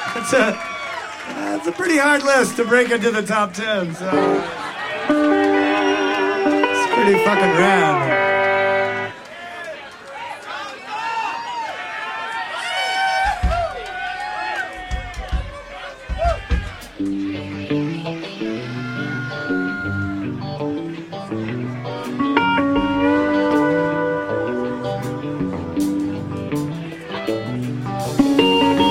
It's a pretty hard list to break into the top 10, so it's pretty fucking rad.